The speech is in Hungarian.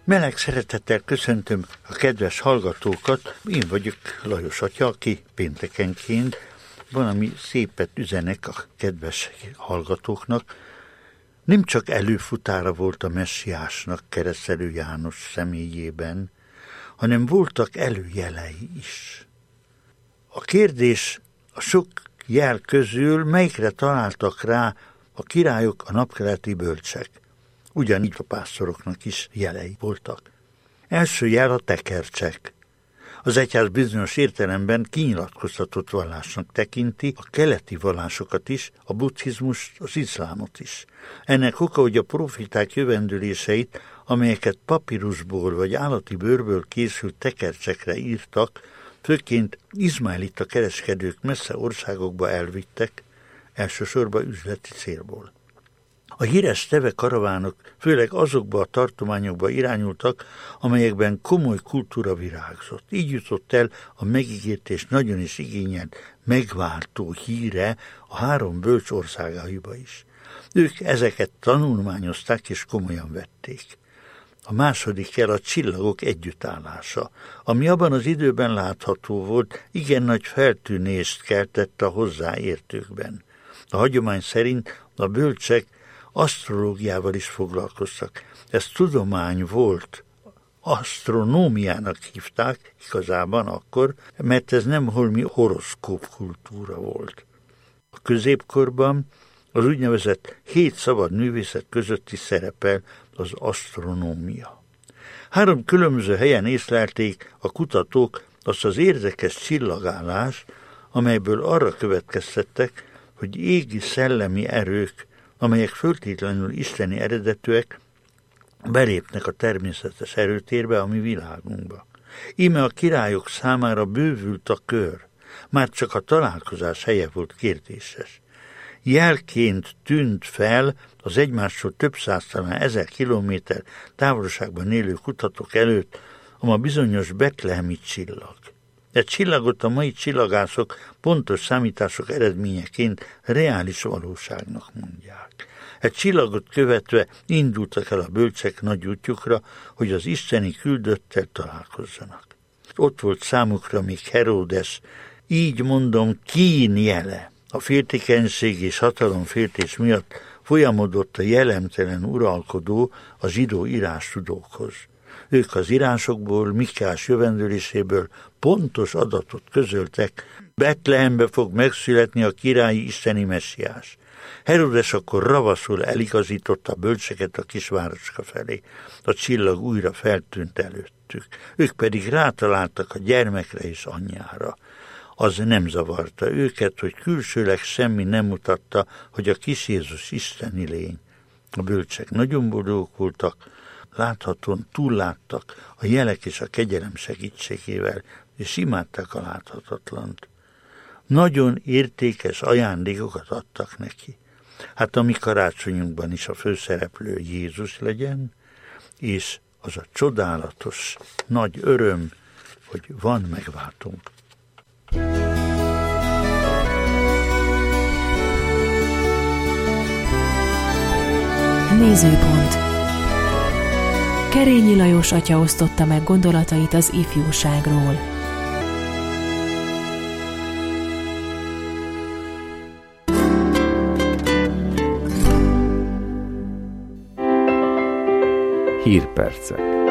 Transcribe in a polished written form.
Meleg szeretettel köszöntöm a kedves hallgatókat. Én vagyok Lajos atya, aki péntekenként valami szépet üzenek a kedves hallgatóknak. Nem csak előfutára volt a messiásnak Keresztelő János személyében, hanem voltak előjelei is. A kérdés a sok jel közül melyikre találtak rá a királyok, a napkeleti bölcsek. Ugyanígy a pásztoroknak is jelei voltak. Első jel a tekercsek. Az egyház bizonyos értelemben kinyilatkoztatott vallásnak tekinti a keleti vallásokat is, a buddhizmust, az iszlámot is. Ennek oka, hogy a profiták jövendőléseit, amelyeket papírusból vagy állati bőrből készült tekercsekre írtak, főként izmaelita kereskedők messze országokba elvittek, elsősorban üzleti célból. A híres teve karavánok főleg azokba a tartományokba irányultak, amelyekben komoly kultúra virágzott. Így jutott el a megígért és nagyon is igényelt megváltó híre a 3 bölcs országaiba is. Ők ezeket tanulmányozták és komolyan vették. A második jel a csillagok együttállása, ami abban az időben látható volt, igen nagy feltűnést keltett a hozzáértőkben. A hagyomány szerint a bölcsek asztrológiával is foglalkoztak. Ez tudomány volt, asztronómiának hívták igazában akkor, mert ez nem holmi horoszkóp kultúra volt. A középkorban az úgynevezett 7 szabad művészet között is szerepel az asztronómia. 3 különböző helyen észlelték a kutatók azt az érdekes csillagállást, amelyből arra következtettek, hogy égi szellemi erők, amelyek föltétlenül isteni eredetűek, belépnek a természetes erőtérbe, a mi világunkba. Íme a királyok számára bővült a kör, már csak a találkozás helye volt kérdéses. Jelként tűnt fel az egymástól több száz, talán 1000 kilométer távolságban élő kutatók előtt a ma bizonyos betlehemi csillag. Egy csillagot a mai csillagászok pontos számítások eredményeként reális valóságnak mondják. Egy csillagot követve indultak el a bölcsek nagy útjukra, hogy az isteni küldöttel találkozzanak. Ott volt számukra még Heródes, így mondom, kín jele. A féltékenység és hatalomféltés miatt folyamodott a jellemtelen uralkodó a zsidó írástudókhoz. Ők az írásokból, Mikás jövendőléséből pontos adatot közöltek, Betlehembe fog megszületni a királyi isteni messiás. Heródes akkor ravaszul eligazította a bölcseket a kisvároska felé. A csillag újra feltűnt előttük. Ők pedig rátaláltak a gyermekre és anyjára. Az nem zavarta őket, hogy külsőleg semmi nem mutatta, hogy a kis Jézus isteni lény. A bölcsek nagyon boldogok voltak, láthatóan túlláttak a jelek és a kegyelem segítségével, és imádták a láthatatlant. Nagyon értékes ajándékokat adtak neki. Hát a mi karácsonyunkban is a főszereplő Jézus legyen, és az a csodálatos, nagy öröm, hogy van megváltónk. Nézőpont. Kerényi Lajos atya osztotta meg gondolatait az ifjúságról. Hírpercek.